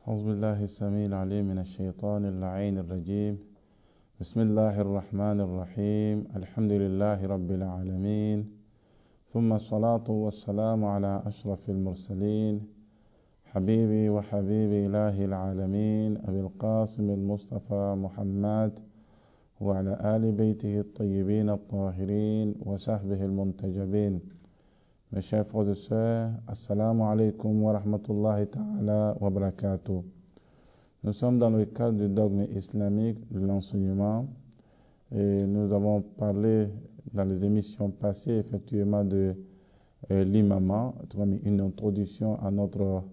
أعوذ بالله السميع العليم من الشيطان اللعين الرجيم. بسم الله الرحمن الرحيم. الحمد لله رب العالمين، ثم الصلاة والسلام على أشرف المرسلين حبيبي وحبيب إله العالمين أبي القاسم المصطفى محمد وعلى آل بيته الطيبين الطاهرين وصحبه المنتجبين. Mes chers frères et sœurs, assalamu alaikum wa rahmatullahi ta'ala wa barakatuh. Nous sommes dans le cadre du dogme islamique de l'enseignement et nous avons parlé dans les émissions passées effectivement de l'imama, une introduction à notre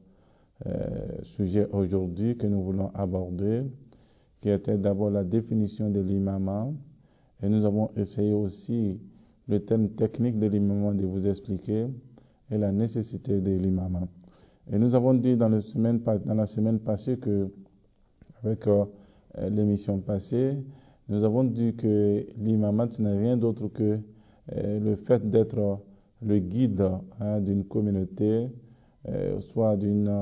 sujet aujourd'hui que nous voulons aborder, qui était d'abord la définition de l'imama, et nous avons essayé aussi le terme technique de l'imama de vous expliquer et la nécessité de l'imama. Et nous avons dit dans la semaine passée que, avec l'émission passée, nous avons dit que l'imama ce n'est rien d'autre que le fait d'être le guide d'une communauté, soit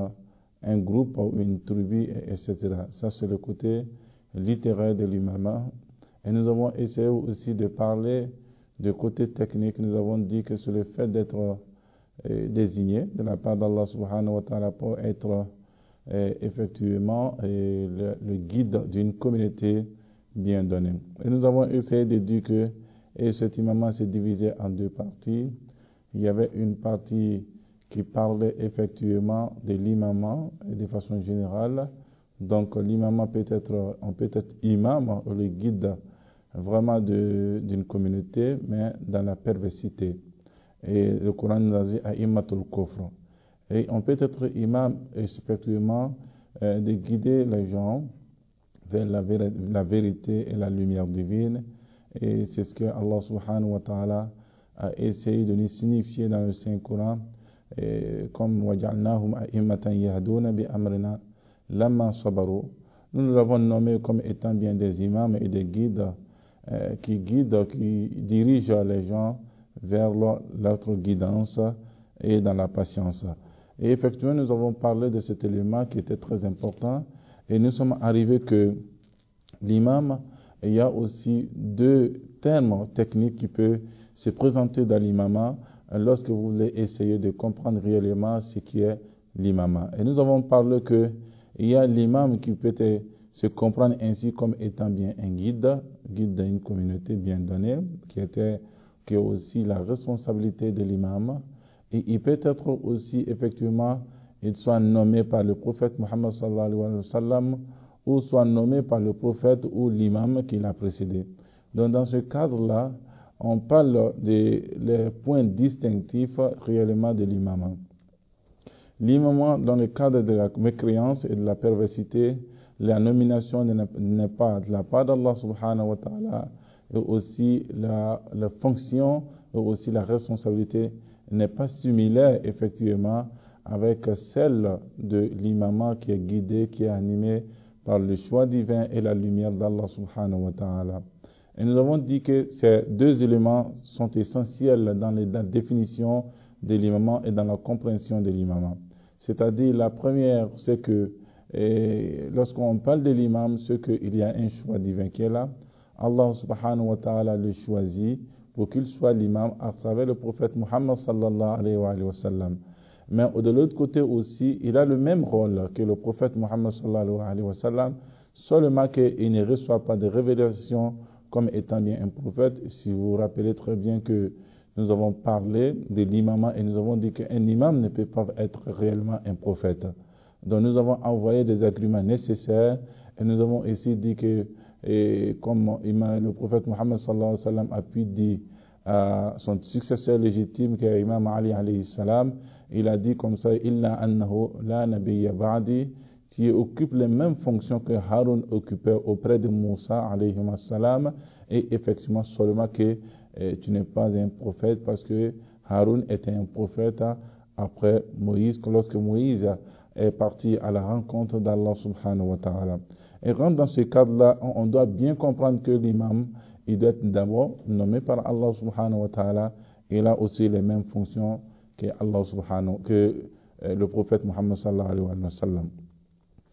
un groupe ou une tribu, etc. Ça, c'est le côté littéraire de l'imama. Et nous avons essayé aussi de parler du côté technique. Nous avons dit que c'est le fait d'être désigné de la part d'Allah subhanahu wa ta'ala pour être effectivement le guide d'une communauté bien donnée. Et nous avons essayé de dire que cet imam s'est divisé en deux parties. Il y avait une partie qui parlait effectivement de l'imam de façon générale. Donc l'imam on peut être imam ou le guide vraiment d'une communauté, mais dans la perversité. Et le Coran nous a dit a'immatul kufr. Et on peut être imam effectivement de guider les gens vers la vérité et la lumière divine. Et c'est ce que Allah subhanahu wa ta'ala a essayé de nous signifier dans le Saint-Coran, comme waja'alnahum a'immatan yahduna bi amrina lamma sabaru. Nous avons nommé comme étant bien des imams et des guides qui dirigent les gens vers leur guidance et dans la patience. Et effectivement, nous avons parlé de cet élément qui était très important et nous sommes arrivés que l'imam, il y a aussi deux termes techniques qui peuvent se présenter dans l'imama lorsque vous voulez essayer de comprendre réellement ce qui est l'imama. Et nous avons parlé que il y a l'imam qui peut se comprendre ainsi comme étant bien un guide d'une communauté bien donnée, qui est aussi la responsabilité de l'imam. Et il peut être aussi, effectivement, il soit nommé par le prophète Muhammad sallallahu alayhi wa sallam, ou soit nommé par le prophète ou l'imam qui l'a précédé. Donc, dans ce cadre-là, on parle des points distinctifs réellement de l'imam. L'imam, dans le cadre de la mécréance et de la perversité, la nomination n'est pas de la part d'Allah subhanahu wa ta'ala, et aussi la fonction et aussi la responsabilité n'est pas similaire effectivement avec celle de l'imam qui est guidé, qui est animé par le choix divin et la lumière d'Allah subhanahu wa ta'ala. Et nous avons dit que ces deux éléments sont essentiels dans la définition de l'imam et dans la compréhension de l'imam. C'est-à-dire, la première, c'est que lorsqu'on parle de l'imam, c'est qu'il y a un choix divin qui est là. Allah subhanahu wa ta'ala le choisit pour qu'il soit l'imam à travers le prophète Muhammad sallallahu alayhi wa sallam. Mais de l'autre côté aussi, il a le même rôle que le prophète Muhammad sallallahu alayhi wa sallam, seulement qu'il ne reçoit pas de révélation comme étant bien un prophète. Si vous vous rappelez très bien que nous avons parlé de l'imam et nous avons dit qu'un imam ne peut pas être réellement un prophète. Donc nous avons envoyé des arguments nécessaires et nous avons aussi dit que comme le prophète Muhammad sallallahu alayhi wa sallam a pu dire à son successeur légitime qui est Imam Ali alayhi salam, il a dit comme ça illa annahu la nabiyya ba'di, qui occupe les mêmes fonctions que Harun occupait auprès de Moussa alayhi salam, et effectivement seulement que tu n'es pas un prophète parce que Harun était un prophète après Moïse, lorsque Moïse est parti à la rencontre d'Allah subhanahu wa ta'ala. Et dans ce cadre-là, on doit bien comprendre que l'imam, il doit être d'abord nommé par Allah subhanahu wa ta'ala. Il a aussi les mêmes fonctions que le prophète Muhammad sallallahu alayhi wa sallam.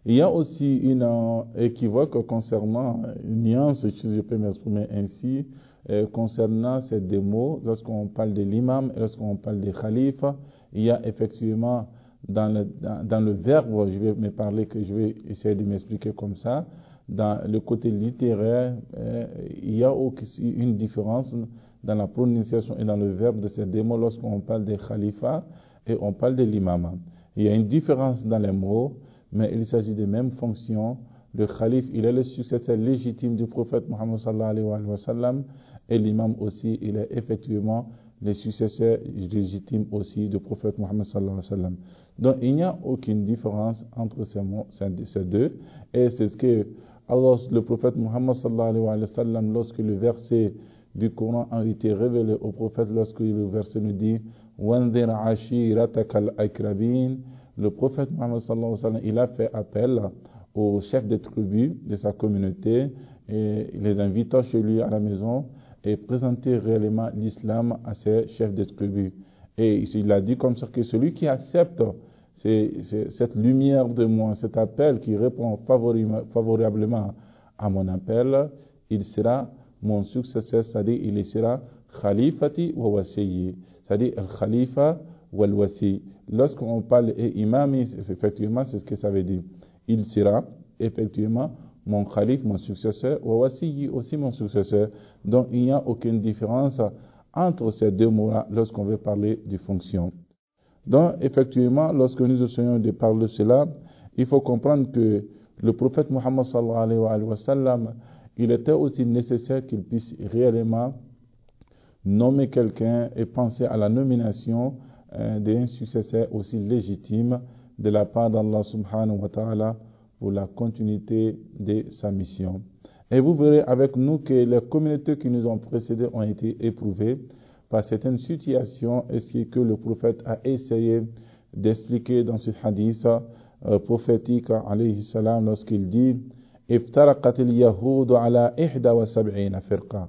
Il y a aussi une équivoque concernant une nuance, si je peux m'exprimer ainsi, concernant ces deux mots. Lorsqu'on parle de l'imam et lorsqu'on parle des khalifes, il y a effectivement dans le verbe, je vais essayer de m'expliquer comme ça. Dans le côté littéraire, il y a aussi une différence dans la prononciation et dans le verbe de ces deux mots lorsqu'on parle des khalifas et on parle de l'imam. Il y a une différence dans les mots, mais il s'agit des mêmes fonctions. Le khalife, il est le successeur légitime du prophète Mohammed sallallahu alayhi wa sallam, et l'imam aussi, il est effectivement le successeur légitime aussi du prophète Mohammed sallallahu alayhi wa sallam. Donc il n'y a aucune différence entre ces deux, et c'est ce que alors le prophète Mohammed sallallahu alayhi wa sallam, lorsque le verset du Coran a été révélé au prophète, lorsque le verset nous dit وَانذِرْ عَشِيرَتَكَ الْأَقْرَبِينَ, le prophète Mohammed sallallahu alayhi wa sallam, il a fait appel aux chefs des tribus de sa communauté et les invitant chez lui à la maison et présenter réellement l'islam à ces chefs de tribus. Et il a dit comme ça que celui qui accepte cette lumière de moi, cet appel qui répond favorablement à mon appel, il sera mon successeur, c'est-à-dire il sera khalifati wa wasiyyi, c'est-à-dire al-khalifa wal wasi. Lorsqu'on parle imami, effectivement, c'est ce que ça veut dire. Il sera effectivement mon khalif, mon successeur, wa wasiyyi, aussi mon successeur. Donc il n'y a aucune différence entre ces deux mots-là lorsqu'on veut parler de fonction. Donc effectivement, lorsque nous essayons de parler de cela, il faut comprendre que le prophète Mohammed sallallahu alayhi wa sallam, il était aussi nécessaire qu'il puisse réellement nommer quelqu'un et penser à la nomination d'un successeur aussi légitime de la part d'Allah subhanahu wa ta'ala pour la continuité de sa mission. Et vous verrez avec nous que les communautés qui nous ont précédées ont été éprouvées par certaines situations et ce que le prophète a essayé d'expliquer dans ce hadith prophétique alayhi salam lorsqu'il dit افترقت اليهود على 71 فرقة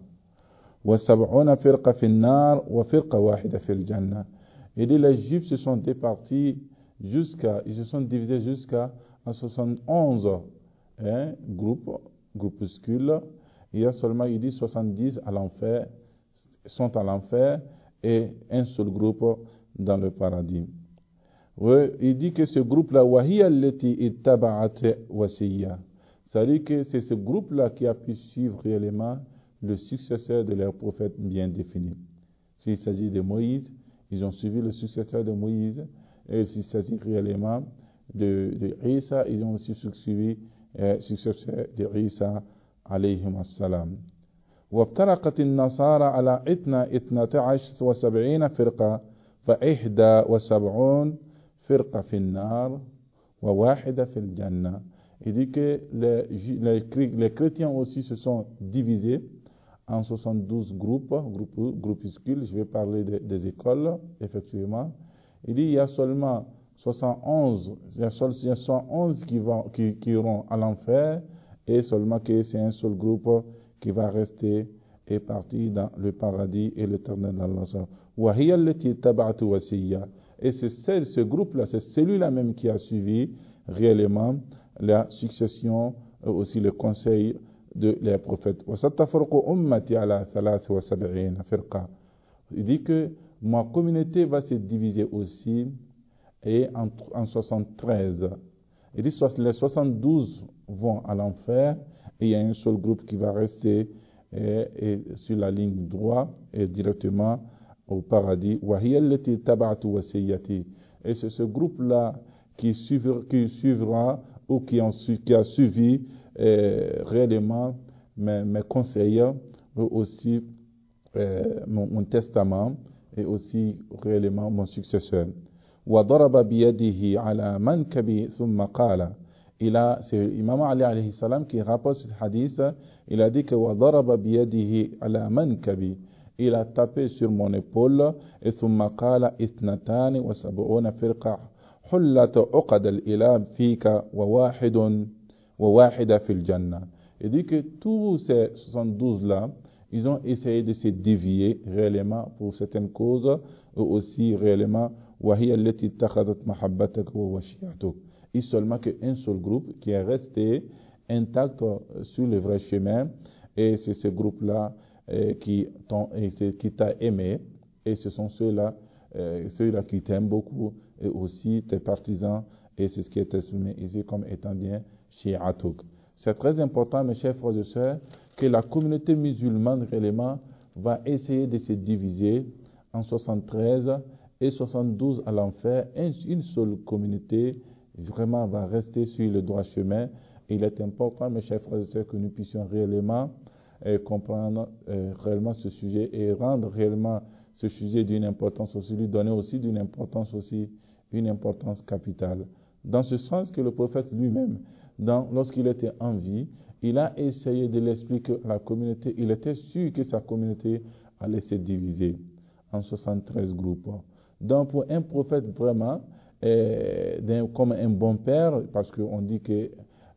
و70 فرقة في النار وفرقة واحدة في الجنة. Et dit, les Juifs se sont départis ils se sont divisés jusqu'à 71 groupuscules. Il y a seulement, il dit 70 à l'enfer, sont à l'enfer et un seul groupe dans le paradis. Oui, il dit que ce groupe-là, وَهِيَ الَّتِي اتَّبَعَتْ وَسِيَّةً, c'est-à-dire que c'est ce groupe-là qui a pu suivre réellement le successeur de leur prophète bien défini. S'il s'agit de Moïse, ils ont suivi le successeur de Moïse, et s'il s'agit réellement de Isa, ils ont aussi suivi le successeur de Isa alayhi salam. وابترقت النصارى على 72 فرقة ف71 فرقة في النار وواحدة في الجنة. Il dit que les chrétiens aussi se sont divisés en 72 groupuscules. Je vais parler des écoles, effectivement. Il dit il y a seulement 71 qui iront à l'enfer et seulement que c'est un seul groupe qui va rester et partir dans le paradis et l'éternel d'Allah. Et c'est ce groupe-là, c'est celui-là même qui a suivi réellement la succession, aussi le conseil de les prophètes. Il dit que ma communauté va se diviser aussi et en 73. Il dit les 72 vont à l'enfer et il y a un seul groupe qui va rester et sur la ligne droite et directement au paradis. Et c'est ce groupe-là qui suivra ou qui a suivi réellement mes conseils, aussi mon testament et aussi réellement mon successeur. وضرب بيده على منكبي ثم قال. C'est Imam Ali alayhi salam qui rapporte ce hadith. Il a dit que وضرب بيده على منكبي, il a tapé sur mon épaule et ثم قال 72 فرقة حلت عقد الإله فيك وواحدة في الجنة. Il dit que tous ces 72 là, ils ont essayé de se dévier réellement pour certaines causes, et aussi réellement وهي التي اتخذت محبتك ووشيعتك. seulement qu'un seul groupe qui est resté intact sur le vrai chemin, et c'est ce groupe-là qui t'a aimé, et ce sont ceux-là qui t'aiment beaucoup, et aussi tes partisans, et c'est ce qui est exprimé ici comme étant bien shi'atuk. C'est très important, mes chers frères et sœurs, que la communauté musulmane réellement va essayer de se diviser en 73 et 72 à l'enfer. Une seule communauté vraiment va rester sur le droit chemin. Il est important, mes chers frères et sœurs, que nous puissions réellement comprendre réellement ce sujet et rendre réellement ce sujet d'une importance aussi, lui donner aussi une importance capitale. Dans ce sens que le prophète lui-même, lorsqu'il était en vie, il a essayé de l'expliquer à la communauté. Il était sûr que sa communauté allait se diviser en 73 groupes. Donc pour un prophète vraiment, comme un bon père, parce qu'on dit que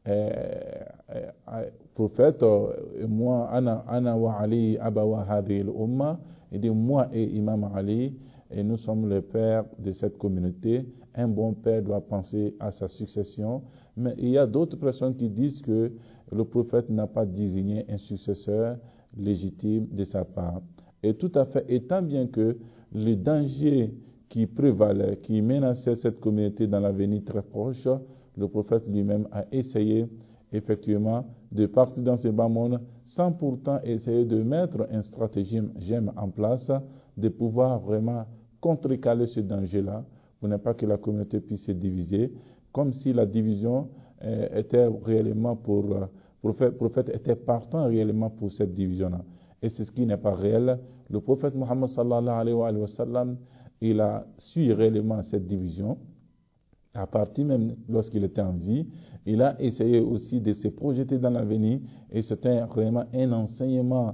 prophète, moi, ana wa Ali abawa hadhihi al-umma, il dit moi et Imam Ali, et nous sommes le père de cette communauté. Un bon père doit penser à sa succession, mais il y a d'autres personnes qui disent que le prophète n'a pas désigné un successeur légitime de sa part. Et tout à fait, étant bien que le danger qui prévalait, qui menaçait cette communauté dans l'avenir très proche, le prophète lui-même a essayé effectivement de partir dans ce bas monde sans pourtant essayer de mettre un stratagème en place, de pouvoir vraiment contrecarrer ce danger-là, pour ne pas que la communauté puisse se diviser, comme si la division était réellement le prophète était partant réellement pour cette division-là. Et c'est ce qui n'est pas réel. Le prophète Mohammed sallallahu alayhi wa sallam, il a su réellement cette division. À partir même lorsqu'il était en vie, il a essayé aussi de se projeter dans l'avenir, et c'était vraiment un enseignement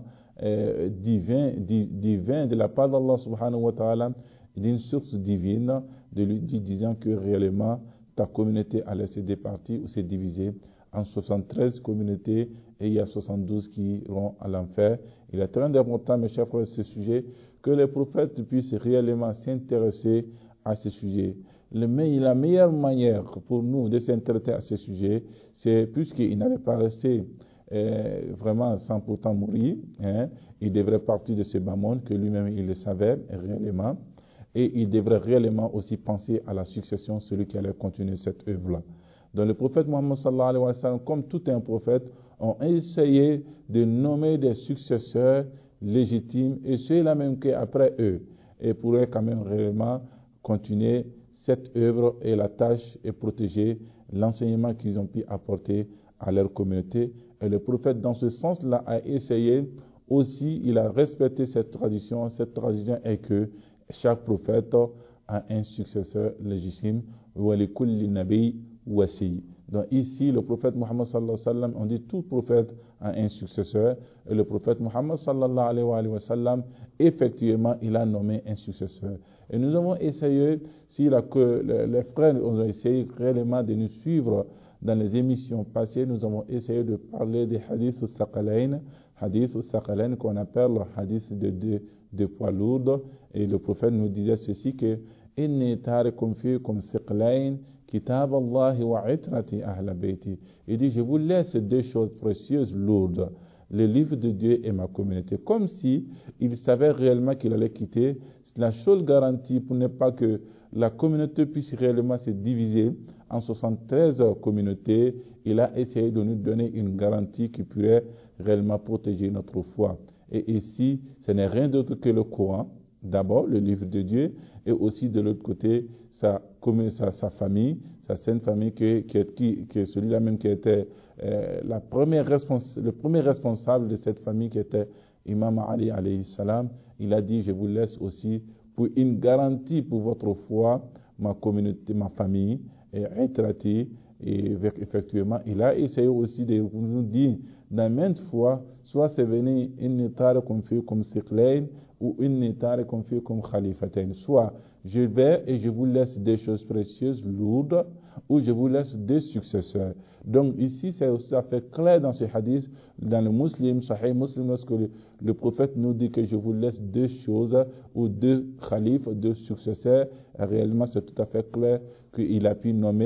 divin de la part d'Allah subhanahu wa ta'ala, d'une source divine, de lui disant que réellement ta communauté allait se départir ou se diviser en 73 communautés, et il y a 72 qui iront à l'enfer. Il est très important, mes chers frères, ce sujet, que les prophètes puissent réellement s'intéresser à ce sujet. La meilleure manière pour nous de s'intéresser à ce sujet, c'est, puisqu'il n'allait pas rester vraiment sans pourtant mourir, il devrait partir de ce bas monde, que lui-même il le savait réellement, et il devrait réellement aussi penser à la succession, celui qui allait continuer cette œuvre-là. Donc le prophète Mohammed sallallahu alayhi wa sallam, comme tout un prophète, ont essayé de nommer des successeurs légitimes, et ceux-là même qu'après eux, et pourraient quand même réellement continuer cette œuvre et la tâche et protéger l'enseignement qu'ils ont pu apporter à leur communauté. Et le prophète, dans ce sens-là, a essayé aussi, il a respecté cette tradition. Cette tradition est que chaque prophète a un successeur légitime. Donc ici, le prophète Mohammed sallallahu alayhi wa sallam, on dit tout prophète a un successeur, et le prophète Mohammed sallallahu alayhi wa sallam, effectivement, il a nommé un successeur. Et nous avons essayé, les frères ont essayé réellement de nous suivre dans les émissions passées, nous avons essayé de parler des hadiths al-Saqalayn qu'on appelle le hadith de poids lourds, et le prophète nous disait ceci que inni tarikum fikum thiqlayn kitab Allah wa itrati ahla bayti. Il dit, je vous laisse deux choses précieuses, lourdes, le livre de Dieu et ma communauté. Comme si il savait réellement qu'il allait quitter. La seule garantie pour ne pas que la communauté puisse réellement se diviser en 73 communautés, il a essayé de nous donner une garantie qui pourrait réellement protéger notre foi. Et ici, ce n'est rien d'autre que le Coran, d'abord le livre de Dieu, et aussi de l'autre côté sa famille, sa sainte famille, qui est celui-là même qui était le premier responsable de cette famille, qui était Imam Ali alayhi salam. Il a dit, je vous laisse aussi pour une garantie pour votre foi, ma communauté, ma famille, et effectivement, il a essayé aussi de nous dire dans maintes fois, soit c'est venu inni tarikum fikum thiqlayn ou inni tarikum fikum khalifatain, soit je vais et je vous laisse des choses précieuses, lourdes, ou je vous laisse des successeurs. Donc ici, ça fait clair dans ce hadith, dans le Muslim, Sahih Muslim, lorsque le prophète nous dit que je vous laisse deux choses, ou deux khalifes, deux successeurs, réellement c'est tout à fait clair qu'il a pu nommer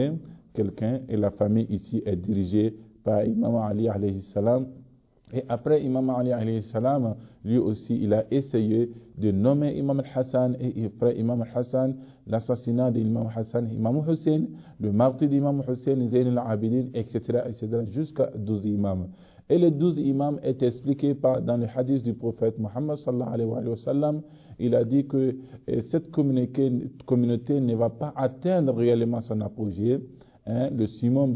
quelqu'un, et la famille ici est dirigée par Imam Ali alayhi salam. Et après Imam Ali alayhi salam, lui aussi, il a essayé de nommer Imam al-Hassan, et après Imam al-Hassan, l'assassinat d'Imam Hassan, Imam Hussein, le martyr d'Imam Hussein, Zayn al-Abidin, etc., jusqu'à 12 imams. Et les 12 imams est expliqué dans le hadith du prophète Muhammad sallallahu alayhi wa sallam. Il a dit que cette communauté ne va pas atteindre réellement son apogée, le summum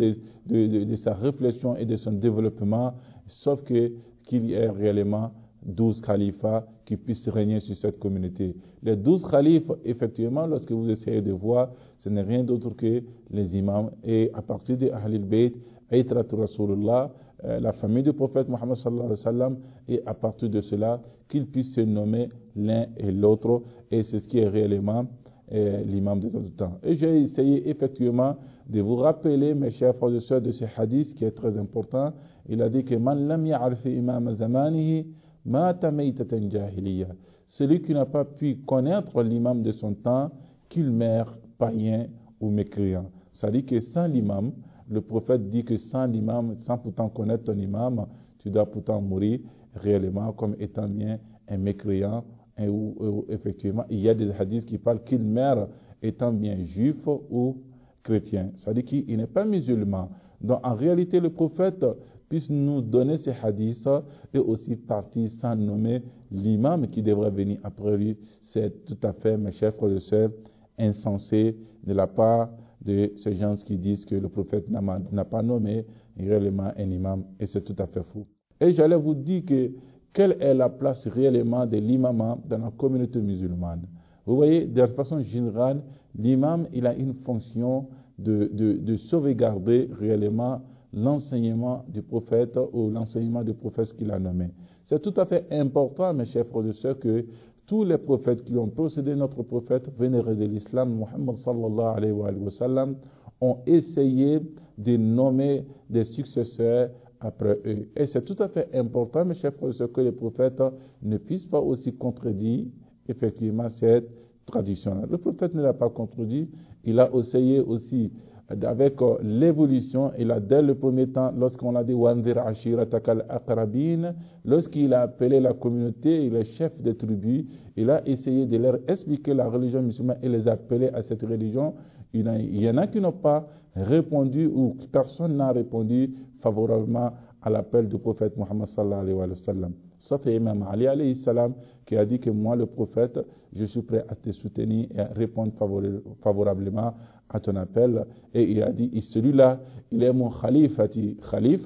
de sa réflexion et de son développement, sauf qu'il y ait réellement 12 khalifas qui puissent régner sur cette communauté. Les 12 khalifes, effectivement, lorsque vous essayez de voir, ce n'est rien d'autre que les imams. Et à partir de Ahlul Bayt, Aïtratul Rasulullah, la famille du prophète Muhammad sallallahu alayhi wa sallam, et à partir de cela, qu'ils puissent se nommer l'un et l'autre, et c'est ce qui est réellement l'imam de notre temps. Et j'ai essayé effectivement de vous rappeler, mes chers frères et sœurs, de ce hadith qui est très important. Il a dit que Man lam ya'rif imam zamanihi mata maytatan jahiliya. Celui qui n'a pas pu connaître l'imam de son temps, qu'il meurt païen ou mécréant. Ça dit que sans l'imam, le prophète dit que sans l'imam, sans pourtant connaître ton imam, tu dois pourtant mourir réellement comme étant bien un mécréant. Ou effectivement, il y a des hadiths qui parlent qu'il meurt étant bien juif ou chrétien. Ça dit qu'il n'est pas musulman. Donc en réalité, le prophète puisse nous donner ces hadiths et aussi partir sans nommer l'imam qui devrait venir après lui. C'est tout à fait, mes chers frères et sœurs, insensé de la part de ces gens qui disent que le prophète n'a pas nommé réellement un imam, et c'est tout à fait faux. Et j'allais vous dire que quelle est la place réellement de l'imam dans la communauté musulmane. Vous voyez, de façon générale, l'imam, il a une fonction de sauvegarder réellement l'enseignement du prophète ou l'enseignement du prophète qu'il a nommé. C'est tout à fait important, mes chers frères et sœurs, que tous les prophètes qui ont précédé notre prophète vénéré de l'islam, Muhammad sallallahu alayhi wa sallam, ont essayé de nommer des successeurs après eux. Et c'est tout à fait important, mes chers frères et sœurs, que les prophètes ne puissent pas aussi contredire effectivement cette tradition. Le prophète ne l'a pas contredit, il a essayé aussi avec l'évolution, il a dès le premier temps, lorsqu'on a dit Wanzir Ashiratakal Aqrabin, lorsqu'il a appelé la communauté et les chefs des tribus, il a essayé de leur expliquer la religion musulmane et les appeler à cette religion. Il y en a qui n'ont pas répondu ou personne n'a répondu favorablement à l'appel du prophète Muhammad sallallahu alayhi wa sallam. Sauf Imam Ali alayhi salam qui a dit que moi, le prophète, je suis prêt à te soutenir et à répondre favorablement à ton appel. Et il a dit, celui-là, il est mon khalifati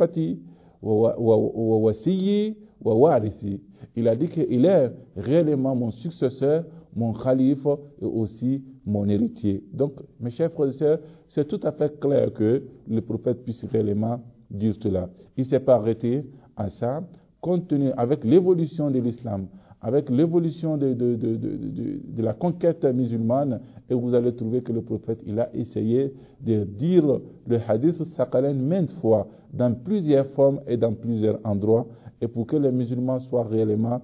wa wasiyi wa warisi. Il a dit qu'il est réellement mon successeur, mon khalife et aussi mon héritier. Donc, mes chers frères et sœurs, c'est tout à fait clair que le prophète puisse réellement dire cela. Il ne s'est pas arrêté à ça, compte tenu avec l'évolution de l'islam, avec l'évolution de la conquête musulmane, et vous allez trouver que le prophète, il a essayé de dire le hadith Saqalain maintes fois, dans plusieurs formes et dans plusieurs endroits, et pour que les musulmans soient réellement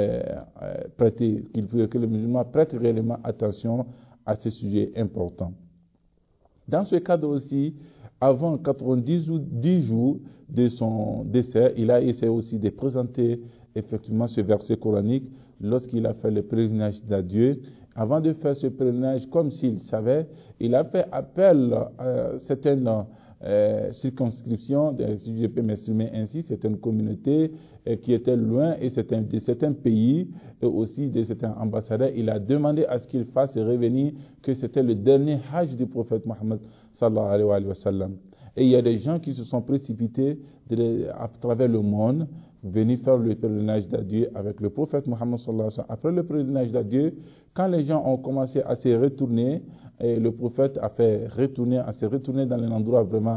prêtés, que les musulmans prêtent réellement attention à ce sujet important. Dans ce cadre aussi, avant 90 ou 10 jours de son décès, il a essayé aussi de présenter effectivement ce verset coranique lorsqu'il a fait le pèlerinage d'adieu. Avant de faire ce pèlerinage, comme s'il savait, il a fait appel à certaines circonscriptions, si je peux m'exprimer ainsi, certaines communautés qui étaient loin et de certains pays et aussi de certains ambassadeurs. Il a demandé à ce qu'il fasse revenir que c'était le dernier hajj du prophète Muhammad sallallahu alayhi wa sallam. Et il y a des gens qui se sont précipités à travers le monde venir faire le pèlerinage d'adieu avec le prophète Muhammad sallallahu alayhi wa sallam. Après le pèlerinage d'adieu, quand les gens ont commencé à se retourner, et le prophète a fait à se retourner dans un endroit vraiment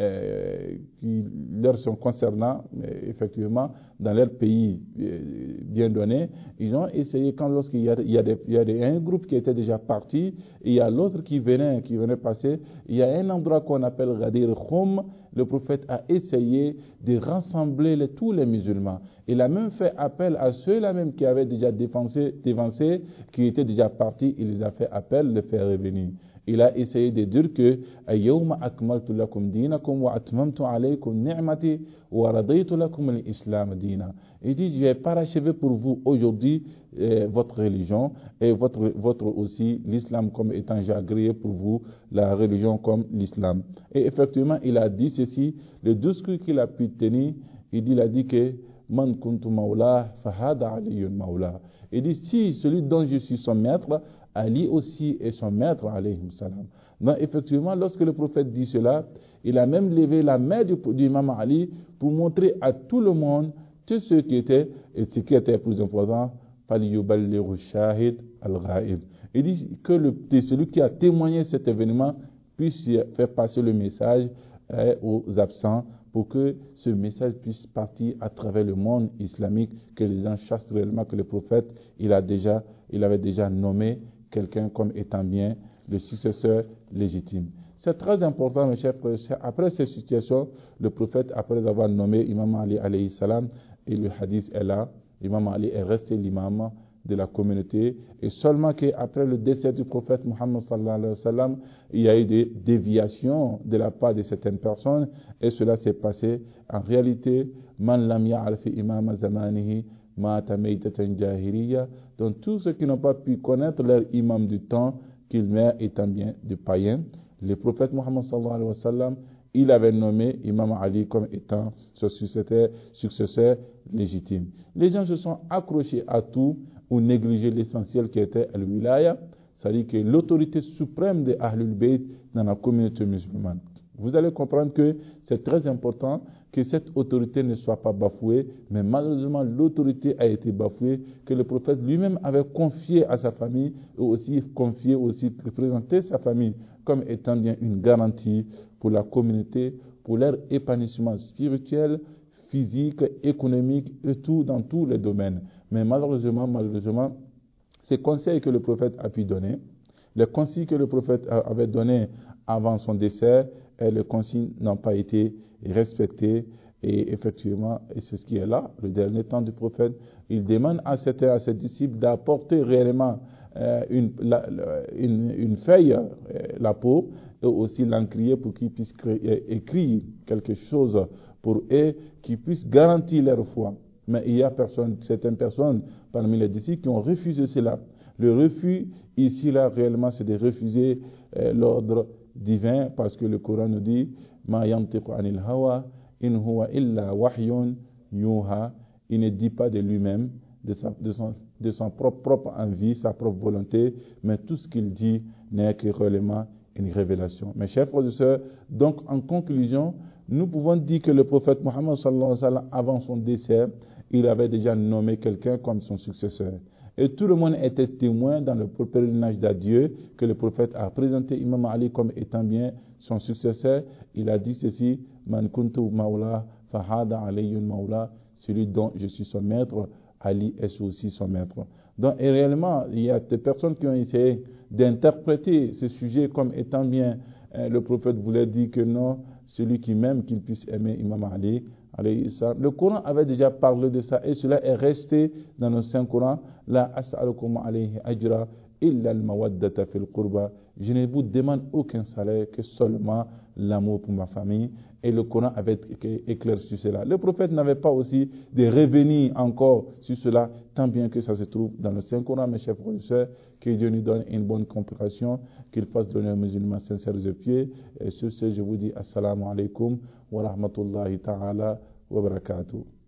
qui leur sont concernants, effectivement, dans leur pays bien donné, ils ont essayé, lorsqu'il y a un groupe qui était déjà parti, et il y a l'autre qui venait passer, il y a un endroit qu'on appelle Ghadir Khoum, le prophète a essayé de rassembler tous les musulmans. Il a même fait appel à ceux-là même qui avaient déjà dévancé, qui étaient déjà partis, il les a fait appel de faire revenir. il a essayé de dire que Ayyawma akmaltu lakum dinakum wa atmamtu alaykum ni'mati wa radaytu lakum al-islam dina. Il dit, j'ai parachevé pour vous aujourd'hui votre religion et votre aussi l'islam comme étant, j'ai agréé pour vous la religion comme l'islam. Et effectivement, il a dit ceci, le discours qu'il a pu tenir, il a dit que Man kuntu maula fahada aliyun maula. Il dit, si celui dont je suis son maître, Ali aussi est son maître, alayhi salam. Donc effectivement, lorsque le prophète dit cela, il a même levé la main du imam Ali pour montrer à tout le monde tout ce qui était, et ce qui était plus important, فَلْيُبَلِّغُ الشَّاهِدْ الْغَائِبِ. Il dit que celui qui a témoigné cet événement puisse faire passer le message aux absents pour que ce message puisse partir à travers le monde islamique, que les gens sachent réellement que le prophète, il avait déjà nommé quelqu'un comme étant bien le successeur légitime. C'est très important, mes chers frères. Après cette situation, le prophète, après avoir nommé Imam Ali alayhi salam, et le hadith est là, Imam Ali est resté l'imam de la communauté, et seulement qu'après le décès du prophète Muhammad sallallahu alayhi wa sallam, il y a eu des déviations de la part de certaines personnes, et cela s'est passé. En réalité, man lam ya'rif imam zamanihi mata maytatan jahiliya. Donc tous ceux qui n'ont pas pu connaître leur imam du temps, qu'ils meurent étant bien des païens, le prophète Muhammad sallallahu alayhi wa sallam, il avait nommé Imam Ali comme étant son successeur légitime. Les gens se sont accrochés à tout ou négligé l'essentiel qui était al-wilaya, c'est-à-dire que l'autorité suprême de Ahlul Bayt dans la communauté musulmane. Vous allez comprendre que c'est très important que cette autorité ne soit pas bafouée, mais malheureusement l'autorité a été bafouée, que le prophète lui-même avait confié à sa famille et aussi présenté sa famille comme étant bien une garantie pour la communauté, pour leur épanouissement spirituel, physique, économique et tout dans tous les domaines. Mais malheureusement, ces conseils que le prophète a pu donner, les consignes que le prophète avait données avant son décès, et les consignes n'ont pas été respectées. Et effectivement, et c'est ce qui est là, le dernier temps du prophète, il demande à ses disciples d'apporter réellement une feuille, la peau, et aussi l'encrier pour qu'ils puissent écrire quelque chose pour eux, qui puissent garantir leur foi. Mais il y a certaines personnes parmi les disciples qui ont refusé cela. Le refus ici, là, réellement, c'est de refuser l'ordre divin, parce que le Coran nous dit Ma yantiqu anil hawa in huwa illa wahyun yuha. Il ne dit pas de lui-même, de son propre envie, sa propre volonté, mais tout ce qu'il dit n'est que réellement une révélation. Mes chers frères et sœurs, donc en conclusion, nous pouvons dire que le prophète Mohammed sallallahu alayhi wa sallam, avant son décès, il avait déjà nommé quelqu'un comme son successeur. Et tout le monde était témoin dans le pèlerinage d'adieu que le prophète a présenté Imam Ali comme étant bien son successeur. Il a dit ceci, Man kuntu maula fahada aliyun maula, celui dont je suis son maître, Ali est aussi son maître. Donc, et réellement, il y a des personnes qui ont essayé d'interpréter ce sujet comme étant bien, le prophète voulait dire que non, celui qui m'aime, qu'il puisse aimer Imam Ali. Le Coran avait déjà parlé de ça et cela est resté dans le Saint-Coran. La as'alukum alayhi ajra illa al-mawaddata fil qurba. Je ne vous demande aucun salaire que seulement l'amour pour ma famille. Et le Coran avait éclairé sur cela. Le prophète n'avait pas aussi de revenir encore sur cela, tant bien que ça se trouve dans le Saint-Coran. Mes chers frères et sœurs, que Dieu nous donne une bonne compréhension, qu'il fasse donner aux musulmans sincères de pied. Et sur ce, je vous dis assalamu alaikum wa rahmatullahi ta'ala wa barakatuh.